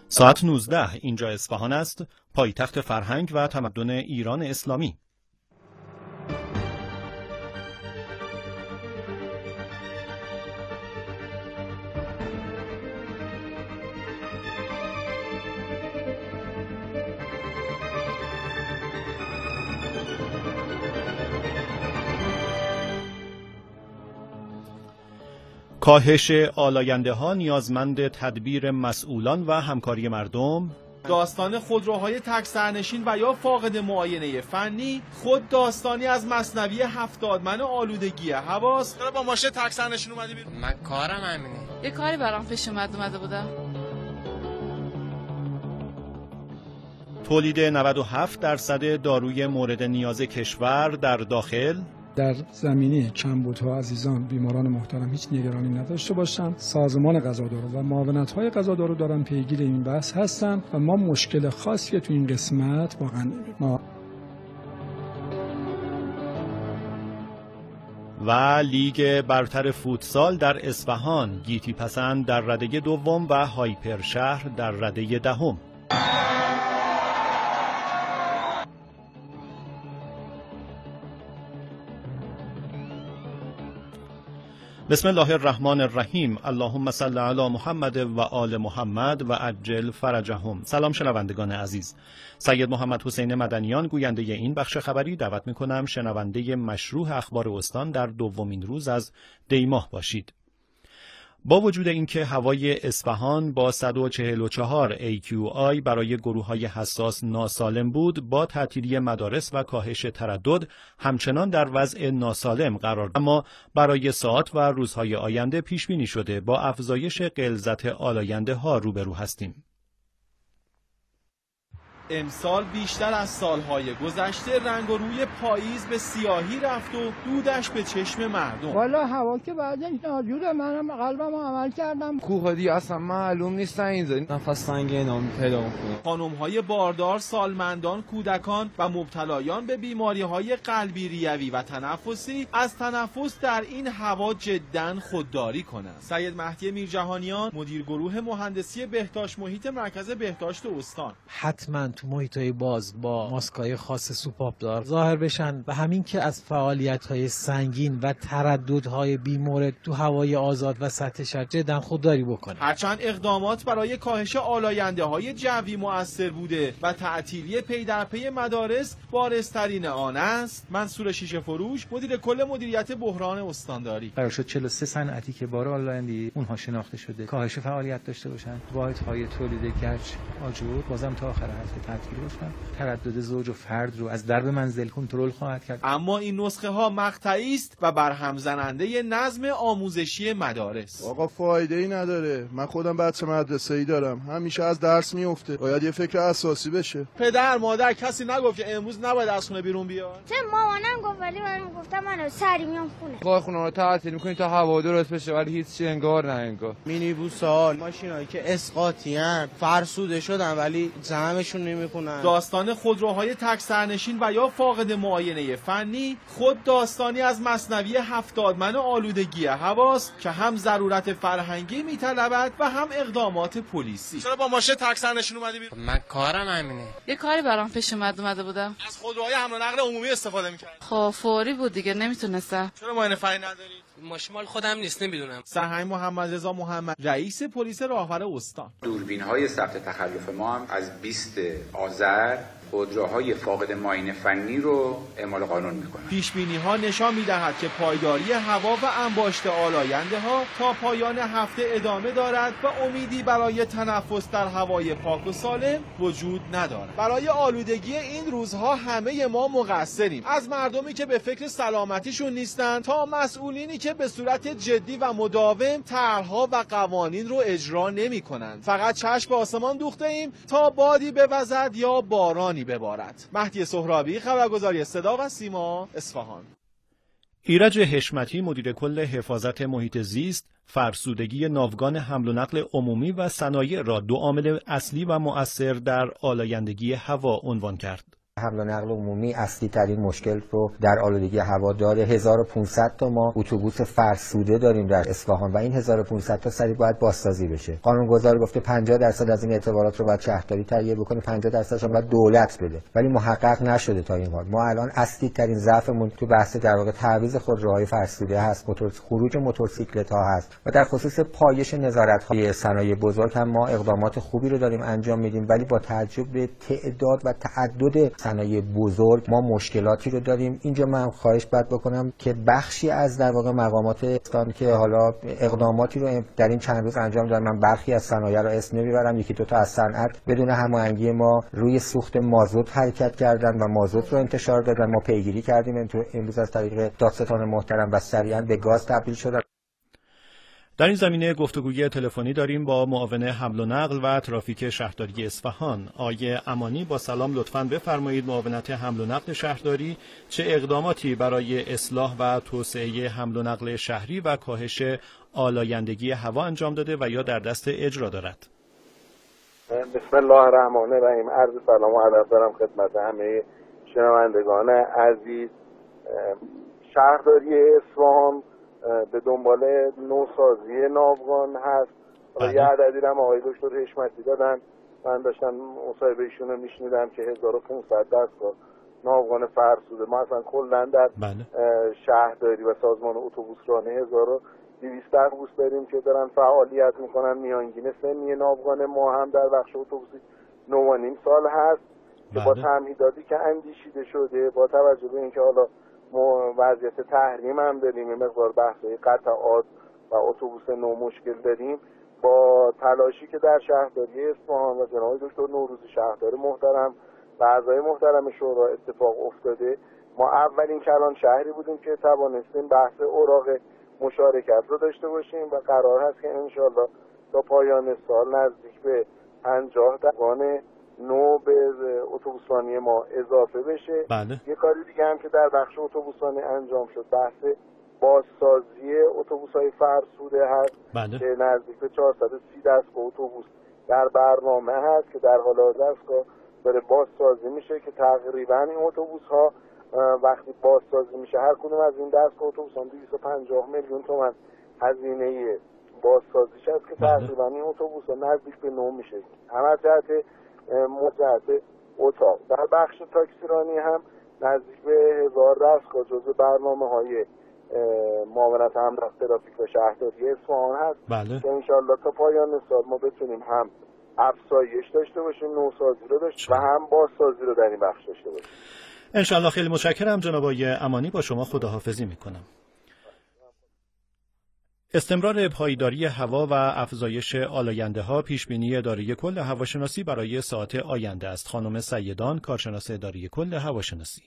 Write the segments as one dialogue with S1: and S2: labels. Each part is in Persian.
S1: ساعت 19 اینجا اصفهان است، پایتخت فرهنگ و تمدن ایران اسلامی. کاهش آلاینده‌ها نیازمند تدبیر مسئولان و همکاری مردم.
S2: داستان خودروهای تک سرنشین و یا فاقد معاینه فنی خود داستانی از مثنوی 70 من آلودگی هواست.
S3: چرا با ماشین تک سرنشین اومدی بیرون؟
S4: من کارم همینه.
S5: یه کاری برام پیش اومده بودم.
S1: تولید 97% داروی مورد نیاز کشور در داخل.
S6: در زمینه کمبودها عزیزان بیماران محترم هیچ نگرانی نداشته باشند. سازمان غذادارو و معاونت‌های غذادارو دارن پیگیر این بحث هستن و ما مشکل خاصی تو این قسمت واقعا ما
S1: و لیگ برتر فوتسال در اصفهان، گیتی پسند در رده دوم و هایپر شهر در رده دهم. بسم الله الرحمن الرحیم. اللهم صل علی محمد و آل محمد و عجل فرجهم. سلام شنوندگان عزیز. سید محمد حسین مدنیان گوینده این بخش خبری دعوت می‌کنم شنونده مشروع اخبار استان در دومین روز از دی ماه باشید. با وجود اینکه هوای اصفهان با 144 AQI برای گروه‌های حساس ناسالم بود، با تعطیلی مدارس و کاهش تردد همچنان در وضع ناسالم قرار، اما برای ساعات و روزهای آینده پیش بینی شده با افزایش غلظت آلاینده‌ها روبرو هستیم.
S2: امسال بیشتر از سالهای گذشته رنگ و روی پاییز به سیاهی رفت و دودش به چشم مردم.
S7: والا هوا که بعدش ناجوره، منم قلبمو عمل کردم.
S8: کوه دی اصلا معلوم نیست این نفس سنگین پیدا میکنه.
S2: خانم‌های باردار، سالمندان، کودکان و مبتلایان به بیماری‌های قلبی، ریوی و تنفسی از تنفس در این هوا جداً خودداری کنند. سید مهدی میرجهانیان، مدیر گروه مهندسی بهداشت محیط مرکز بهداشت استان:
S9: حتما تو محیط‌های باز با ماسک‌های خاص سوپاپدار ظاهر بشن و همین که از فعالیت‌های سنگین و ترددهای بیمورد تو هوای آزاد و سطح شهر جداً خودداری بکنن.
S2: هرچند اقدامات برای کاهش آلاینده‌های جوی مؤثر بوده و تعطیلی پی در پی مدارس بارزترین آن است، منصور شیشه فروش، مدیر کل مدیریت بحران استانداری:
S10: قرار شد 43 صنعتی که بار آلایندگی اونها شناخته شده کاهش فعالیت داشته باشن. واحدهای تولید گچ آجور بازم تا آخر هفته تعطیل باشن. تردد زوج و فرد رو از درب منزل کنترل خواهد کرد.
S2: اما این نسخه ها مقطعی است و برهم زننده نظم آموزشی مدارس.
S11: آقا فایده ای نداره. من خودم بچه مدرسه‌ای دارم، همیشه از درس میفته. باید یه فکر اساسی بشه.
S2: پدر مادر کسی نگفت که امروز نباید از خونه بیرون بیاد؟
S12: چه مامانم گفت، ولی من گفتم من سری میام خونه.
S8: کارخونه رو تعطیل می‌کنی تا هوا درست بشه، ولی هیچ انگار نه انگار.
S13: مینیبوس‌ها، ماشینایی که اسقاطی ان فرسوده شدن ولی جمعشون نمی‌کنن.
S2: داستان خودروهای تک سرنشین و یا فاقد معاینه فنی خود داستانی از مثنوی 70 من آلودگی هواست که هم ضرورت فرهنگی میطلبد و هم اقدامات پلیسی.
S3: چرا با ماشین تک سرنشین اومدی بیرون؟
S4: من کارم همینه.
S5: یه کاری برام پیش اومده بودم.
S3: از خودروهای حمل و نقل عمومی استفاده می‌کردی؟
S5: خب فوری بود دیگه، نمیتونستم.
S3: چرا معاینه فنی ندارید؟
S4: ماشین مال خودم نیست، نمیدونم.
S2: سرهنگ محمد رضا محمد، رئیس پلیس راهور استان:
S14: دوربین‌های ثبت تخلف ما هم از 20 آذر خودروهای فاقد معاینه فنی رو اعمال قانون میکنن.
S2: پیشبینی‌ها نشان می‌دهد که پایداری هوا و انباشت آلاینده‌ها تا پایان هفته ادامه دارد و امیدی برای تنفس در هوای پاک و سالم وجود ندارد. برای آلودگی این روزها همه ما مقصریم، از مردمی که به فکر سلامتیشون نیستند تا مسئولینی که به صورت جدی و مداوم طرح‌ها و قوانین رو اجرا نمی‌کنند. فقط چشم به آسمان دوخته ایم تا بادی بوزد یا باران ببارد. مهدی سهرابی، خبرگزاری صدا و سیما، اصفهان.
S1: ایرج حشمتی، مدیر کل حفاظت محیط زیست، فرسودگی ناوگان حمل و نقل عمومی و صنایع را دو عامل اصلی و مؤثر در آلایندگی هوا عنوان کرد.
S15: حمل و نقل عمومی اصلی ترین مشکل رو در آلودگی هوا داره. 1500 تا ما اتوبوس فرسوده داریم در اصفهان و این 1500 تا سریع باید بازسازی بشه. قانونگذار گفته 50% از این اعتبارات رو باید شهرداری تهیه بکنه، 50% رو باید دولت بده، ولی محقق نشده تا این حال. ما الان اصلی ترین ضعفمون تو بحث در واقع تعویض خودروهای فرسوده هست، خروج موتورسیکلت ها هست و در خصوص پایش نظارت‌های صنایع بزرگ هم ما اقدامات خوبی رو داریم انجام میدیم، ولی با توجه به تعداد و تعدد صنایع بزرگ ما مشکلاتی رو داریم. اینجا من خواهش بکنم که بخشی از در واقع مقامات استان که حالا اقداماتی رو در این چند روز انجام دادن، من برخی از صنایع رو اسم نمیبرم، یکی دو تا از صنعت بدون هماهنگی ما روی سوخت مازوت حرکت کردن و مازوت رو انتشار دادن. ما پیگیری کردیم امروز از طریق دادستان محترم و سریعا به گاز تبدیل شدن.
S1: در این زمینه گفتگوی تلفنی داریم با معاون حمل و نقل و ترافیک شهرداری اصفهان. آقای امانی با سلام، لطفاً بفرمایید معاونت حمل و نقل شهرداری چه اقداماتی برای اصلاح و توسعه حمل و نقل شهری و کاهش آلایندگی هوا انجام داده و یا در دست اجرا دارد؟
S16: بسم الله الرحمن الرحیم. عرض سلام و ادب دارم خدمت همه شنوندگان عزیز. شهرداری اصفهان به دنبال نوسازی ناوگان هست. یه عددی هم آقای دکتر حشمتی دادن، من داشتم مصاحبه ایشون رو میشنیدم که 1500 دستگاه ناوگان فرسوده. ما اصلا کلا در شهرداری و سازمان اتوبوسرانی 1200 اتوبوس داریم که دارن فعالیت میکنن. میانگین سنی ناوگان ما هم در بخش اتوبوسی 9.5 سال هست که با تمهیداتی که اندیشیده شده، با توجه به اینکه حالا وضعیت تحریم هم داریم، مقدار بحث‌های قطعات و اتوبوس نو مشکل داریم، با تلاشی که در شهرداری اصفهان و جناب دکتر نوروزی شهردار محترم و اعضای محترم شورا اتفاق افتاده، ما اولین کلان شهری بودیم که توانستیم بحث اوراق مشارکت رو داشته باشیم و قرار هست که انشالله تا پایان سال نزدیک به 50 دقیقان نو به اتوبوسرانی ما اضافه بشه. یه کاری دیگه هم که در بخش اتوبوسرانی انجام شد بحث بازسازی اتوبوس‌های فرسوده هست که نزدیک به 430 دستگاه اتوبوس در برنامه هست که در حال حاضر داره بازسازی میشه که تقریبا این اتوبوس‌ها وقتی بازسازی میشه هر کدوم از این دستگاه اتوبوس‌ها 250 میلیون تومان هزینه بازسازیش هست که تقریبا این اتوبوس‌ها نزدیک به نو میشه. هم جهت مجهز اتاق. در بخش تاکسیرانی هم نزدیک به 1000 دستگاه جزو برنامه‌های معاونت حمل و نقل ترافیک و شهرداری اصفهان هست که انشالله تا پایان سال ما بتونیم هم افزایش داشته باشیم، نوسازی رو داشته و هم بازسازی رو در این بخش داشته باشیم.
S1: انشالله. خیلی متشکرم جناب آقای امانی، با شما خداحافظی میکنم. استمرار پایداری هوا و افزایش آلاینده‌ها پیشبینی اداره کل هواشناسی برای ساعات آینده است. خانم سیدان، کارشناس اداره کل هواشناسی.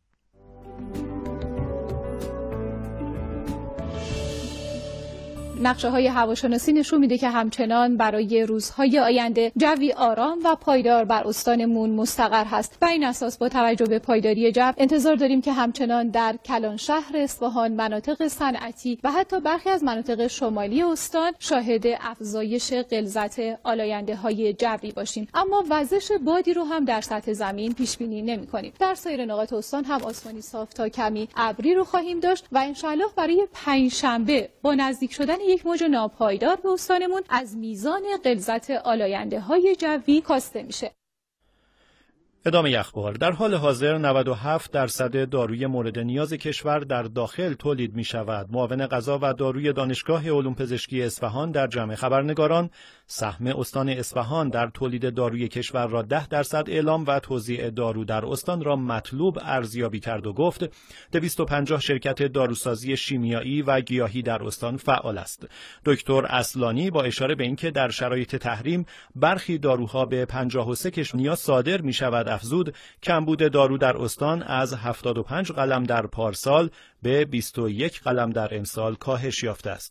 S17: نقشه‌های هواشناسی نشون میده که همچنان برای روزهای آینده جوی آرام و پایدار بر استانمون مستقر هست. بر این اساس با توجه به پایداری جو انتظار داریم که همچنان در کلان شهر اصفهان، مناطق صنعتی و حتی برخی از مناطق شمالی استان شاهد افزایش غلظت آلاینده‌های جوی باشیم. اما وزش بادی رو هم در سطح زمین پیش بینی نمی‌کنیم. در سایر نقاط استان هم آسمانی صاف تا کمی ابری رو خواهیم داشت و انشالله برای پنجشنبه با نزدیک شدن یک موج ناپایدار به استانمون از میزان غلظت آلاینده‌های جوی کاسته میشه.
S1: ادامه اخبار. در حال حاضر 97% داروی مورد نیاز کشور در داخل تولید می شود. معاون غذا و داروی دانشگاه علوم پزشکی اصفهان در جمع خبرنگاران سهم استان اصفهان در تولید داروی کشور را 10% اعلام و توزیع دارو در استان را مطلوب ارزیابی کرد و گفت 250 شرکت داروسازی شیمیایی و گیاهی در استان فعال است. دکتر اصلانی با اشاره به اینکه در شرایط تحریم برخی داروها به 53 کشور نیاز صادر می شود افزود کمبود دارو در استان از 75 قلم در پارسال به 21 قلم در امسال کاهش یافته است.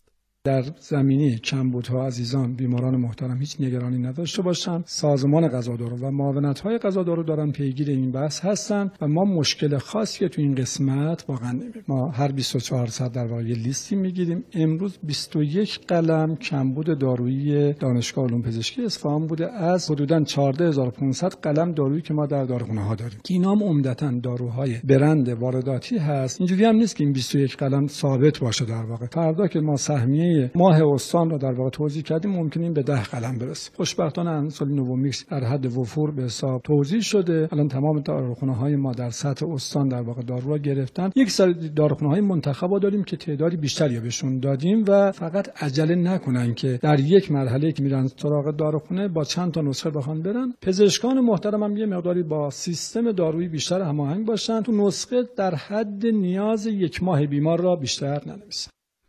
S6: در زمینه کمبودها عزیزان بیماران محترم هیچ نگرانی نداشته باشند. سازمان غذادارو و معاونت‌های غذادارو دارن پیگیر این بحث هستن و ما مشکل خاصی تو این قسمت واقعا نمی‌بینیم. ما هر 24 ساعت در واقع لیستی میگیریم. امروز 21 قلم کمبود دارویی دانشگاه علوم پزشکی اصفهان بوده از حدوداً 14500 قلم دارویی که ما در داروخانه‌ها داریم. اینا هم عمدتاً داروهای برند وارداتی هست. اینجوری هم نیست که این 21 قلم ثابت باشه. در واقع فردا که ما سهمیه ماه استان رو در واقع توزیع کردیم ممکنه این به 10 قلم برسه. خوشبختانه انسولین نوومیکس در حد وفور به حساب توزیع شده. الان تمام داروخانه‌های ما در سطح استان در واقع دارو رو گرفتن. یک سری داروخانه‌های منتخب داریم که تعدادی بیشتری بهشون دادیم و فقط عجله نکنن که در یک مرحله که میرن سراغ داروخانه با چند تا نسخه بخوان برن. پزشکان محترم هم یه مقداری با سیستم دارویی بیشتر هماهنگ باشن. تو نسخه در حد نیاز یک ماه بیمار را بیشتر ننویسن.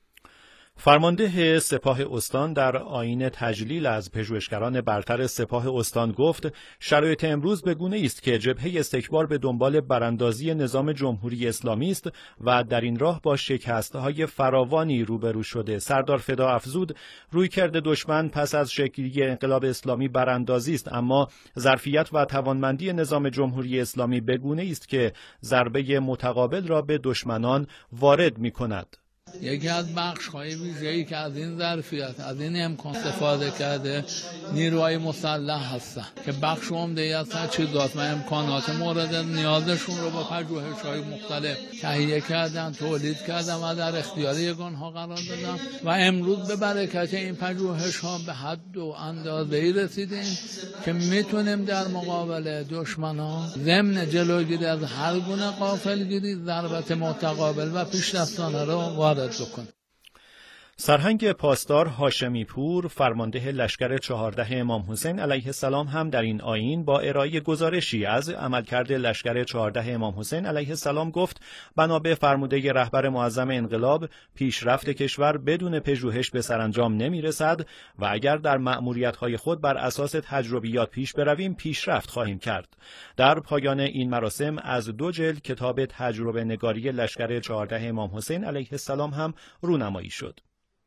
S1: فرمانده سپاه استان در آیین تجلیل از پژوهشگران برتر سپاه استان گفت شرایط امروز به گونه است که جبهه استکبار به دنبال براندازی نظام جمهوری اسلامی است و در این راه با شکست‌های فراوانی روبرو شده. سردار فدا افزود رویکرد دشمن پس از شکلگیری انقلاب اسلامی براندازی است، اما ظرفیت و توانمندی نظام جمهوری اسلامی به گونه است که ضربه متقابل را به دشمنان وارد می‌کند.
S18: یکی از بخش‌های ویژه‌ای که از این ظرفیت از این امکان استفاده کرده نیروهای مسلح هستن که بخش عمده‌ای از تجهیزات و امکانات مورد نیازشون رو با پژوهش‌های مختلف تهیه کردن، تولید کردن و در اختیار یگان‌ها قرار دادن و امروز به برکت این پژوهش‌ها به حد و اندازه‌ای رسیدیم که میتونیم در مقابل دشمنان ضمن جلوگیری از هر گونه غافلگیری ضربت متقابل و پیشرفتانه رو وارد بکن.
S1: سرهنگ پاسدار هاشمی پور فرمانده لشکر 14 امام حسین علیه السلام هم در این آیین با ارائه گزارشی از عملکرد لشکر 14 امام حسین علیه السلام گفت بنا به فرموده رهبر معظم انقلاب پیشرفت کشور بدون پژوهش به سرانجام نمیرسد و اگر در مأموریت‌های خود بر اساس تجربیات پیش برویم پیشرفت خواهیم کرد. در پایان این مراسم از 2 جلد کتاب تجربه نگاری لشکر 14 امام حسین علیه السلام هم رونمایی شد.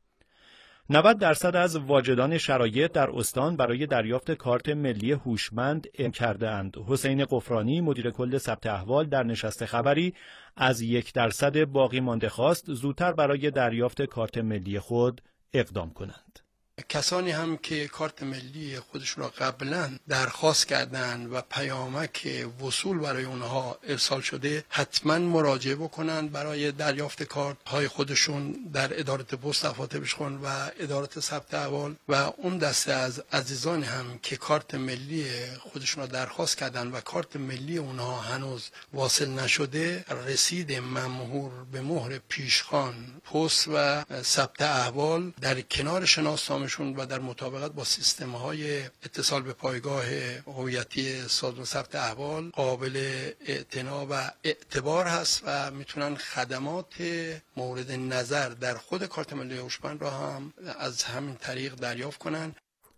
S1: 90% از واجدان شرایط در استان برای دریافت کارت ملی هوشمند اعلام کرده‌اند. حسین قفرانی مدیر کل ثبت احوال در نشست خبری از 1% باقی مانده خواست زودتر برای دریافت کارت ملی خود اقدام کنند.
S19: کسانی هم که کارت ملی خودشون را قبلا درخواست کردن و پیامک وصول برای اونها ارسال شده حتما مراجعه بکنن برای دریافت کارت های خودشون در ادارت پست دفاتر پیشخوان و ادارت ثبت احوال و اون دسته از عزیزان هم که کارت ملی خودشون را درخواست کردن و کارت ملی اونها هنوز واصل نشده رسید ممهور به مهر پیشخوان پست و ثبت احوال در کنار شناسنامه و در مطابقت با سیستم‌های اتصال به پایگاه هویتی سازمان ثبت احوال قابل اعتنا و اعتبار هست و میتونن خدمات مورد نظر در خود کارت ملی هوشمند را هم از همین طریق دریافت کنن.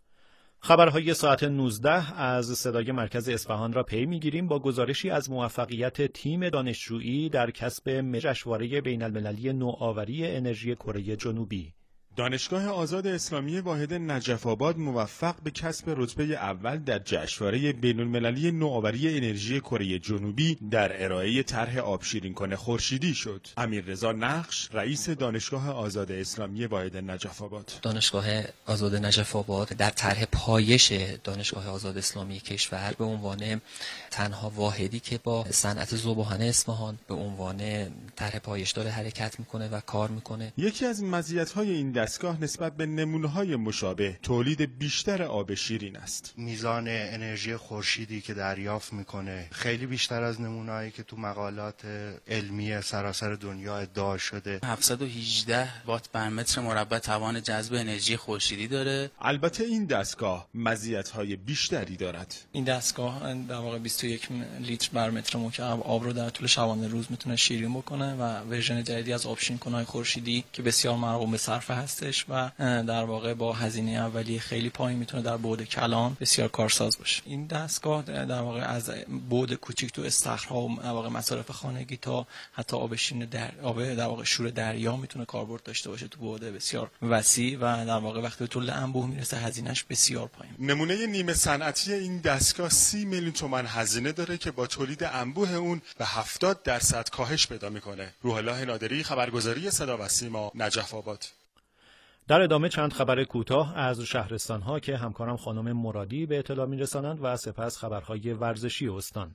S1: خبرهای ساعت 19 از صدای مرکز اصفهان را پی میگیریم با گزارشی از موفقیت تیم دانشجویی در کسب جشنواره بین‌المللی نوآوری انرژی کره جنوبی.
S20: دانشگاه آزاد اسلامی واحد نجف آباد موفق به کسب رتبه اول در جشنواره بین‌المللی نوآوری انرژی کره جنوبی در ارائه طرح آبشیرین‌کن خورشیدی شد. امیررضا نقش رئیس دانشگاه آزاد اسلامی واحد نجف آباد.
S21: دانشگاه آزاد نجف آباد در طرح پایش دانشگاه آزاد اسلامی کشور به عنوان تنها واحدی که با صنعت ذوب‌آهن اصفهان به عنوان طرح پایش داره حرکت میکنه و کار میکنه.
S20: یکی از مزیت‌های این دستگاه نسبت به نمونه‌های مشابه تولید بیشتر آب شیرین است.
S22: میزان انرژی خورشیدی که دریافت میکنه خیلی بیشتر از نمونه‌هایی که تو مقالات علمی سراسر دنیا ادعا شده.
S23: 718 وات بر متر مربع توان جذب انرژی خورشیدی داره.
S20: البته این دستگاه مزیت‌های بیشتری دارد.
S24: این دستگاه در واقع 21 لیتر بر متر مکعب آب رو در طول شبانه روز میتونه شیرین بکنه و ورژن جدیدی از آبشیرین‌کن‌های خورشیدی که بسیار مرغوب به صرفه هست هستش و در واقع با هزینه اولیه خیلی پایین میتونه در بعد کلان بسیار کارساز باشه. این دستگاه در واقع از بعد کوچیک تو استخرها و در واقع مصارف خانگی تا حتی آبشین در واقع شور دریا میتونه کاربرد داشته باشه تو بعد بسیار وسیع و در واقع وقتی به طول انبوه میرسه هزینه‌اش بسیار پایین.
S20: نمونه نیمه صنعتی این دستگاه 30 میلیون تومان هزینه داره که با تولید انبوه اون به 70% کاهش پیدا میکنه. روح الله نادری، خبرگزاری صدا و سیما، نجف آباد.
S1: در ادامه چند خبر کوتاه از شهرستان‌ها که همکارم خانم مرادی به اطلاع می‌رسانند و سپس خبرهای ورزشی استان.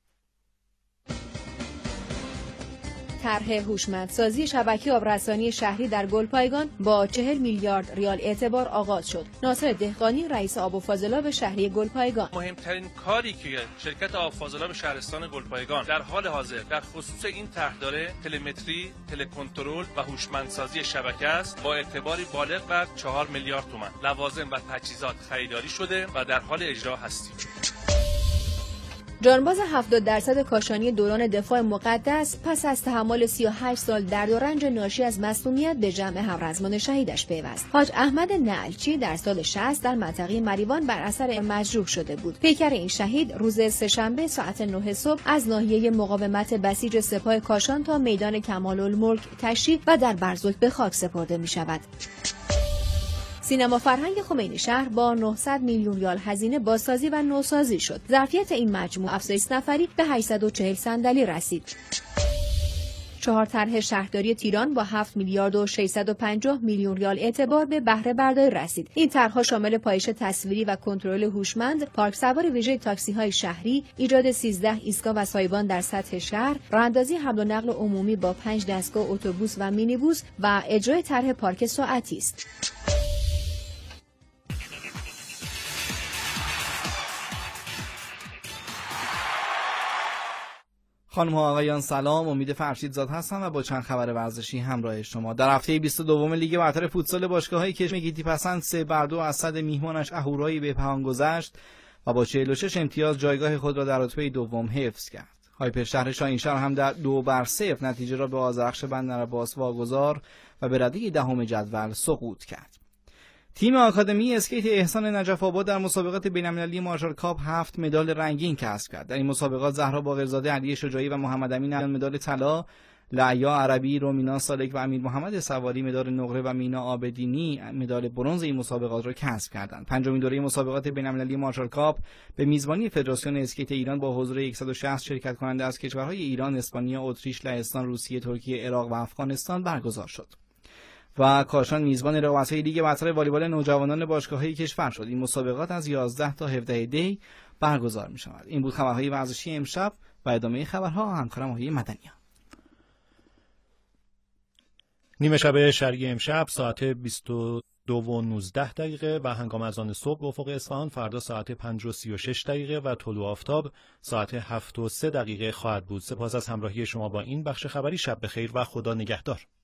S7: طرح هوشمندسازی شبکه آبرسانی شهری در گلپایگان با 40 میلیارد ریال اعتبار آغاز شد. ناصر دهقانی، رئیس آب و فاضلاب شهری گلپایگان:
S9: مهمترین کاری که شرکت آب و فاضلاب شهرستان گلپایگان در حال حاضر در خصوص این طرح داره تلمتری، تلکنترل و هوشمندسازی شبکه است با اعتباری بالغ بر 4 میلیارد تومان. لوازم و تجهیزات خریداری شده و در حال اجرا هستیم.
S7: جانباز 70% کاشانی دوران دفاع مقدس پس از تحمل 38 سال درد و رنج ناشی از مسمومیت به جمع همرزمان شهیدش پیوست. حاج احمد نعلچی در سال 60 در منطقه مریوان بر اثر مجروح شده بود. پیکر این شهید روز سه‌شنبه ساعت 9 صبح از ناحیه مقاومت بسیج سپاه کاشان تا میدان کمال‌الملک کشی و در برزوک به خاک سپرده می شود. سینما فرهنگ خمینی شهر با 900 میلیون ریال هزینه بازسازی و نوسازی شد. ظرفیت این مجموعه افزایش نفری به 840 صندلی رسید. 4 طرح شهرداری تیران با 7 میلیارد و 650 میلیون ریال اعتبار به بهره برداری رسید. این طرح‌ها شامل پایش تصویری و کنترل هوشمند، پارک سوار ویژه تاکسی‌های شهری، ایجاد 13 ایستگاه و سایبان در سطح شهر، راه‌اندازی حمل و نقل عمومی با 5 دستگاه اتوبوس و مینیبوس و اجرای طرح پارک ساعتی است.
S10: خانم ها آقایان سلام، امید فرشیدزاد هستم و با چند خبر ورزشی همراه شما. در هفته 22 لیگ برتر فوتسال باشگاه‌های کشور گیتی پسند 3-2 از صد میهمانش اهورایی به پهان گذشت و با 46 امتیاز جایگاه خود را در رتبه دوم حفظ کرد. هایپر شهر شاهینشهر هم در 2-0 نتیجه را به آذرخش بندرعباس واگذار و به رده دهم جدول سقوط کرد. تیم آکادمی اسکیت احسان نجف آباد در مسابقات بین‌المللی مارشال کاپ 7 مدال رنگین کسب کرد. در این مسابقات زهرا باقرزاده، علی شجاعی و محمد امین مدال طلا، لعیا عربی، رومینا سالک و امیر محمد سواری مدال نقره و مینا آبدینی مدال برنز این مسابقات را کسب کردند. پنجمین دوره مسابقات بین‌المللی مارشال کاپ به میزبانی فدراسیون اسکیت ایران با حضور 160 شرکت کننده از کشورهای ایران، اسپانیا، اتریش، لهستان، روسیه، ترکیه، عراق و افغانستان برگزار شد. و کاشان میزبان رقابت‌های لیگ برتر والیبال نوجوانان باشگاه‌های کشور شد. این مسابقات از 11 تا 17 دی برگزار می‌شود. این بود خبرهای ورزشی امشب و ادامه خبرها همکارم آقای مدنیان.
S1: نیمه شب شرقی امشب ساعت 22:19 و هنگام اذان صبح به افق اصفهان فردا ساعت 5:36 و طلوع آفتاب ساعت 7:03 خواهد بود. سپاس از همراهی شما با این بخش خبری. شب بخیر و خدا نگهدار.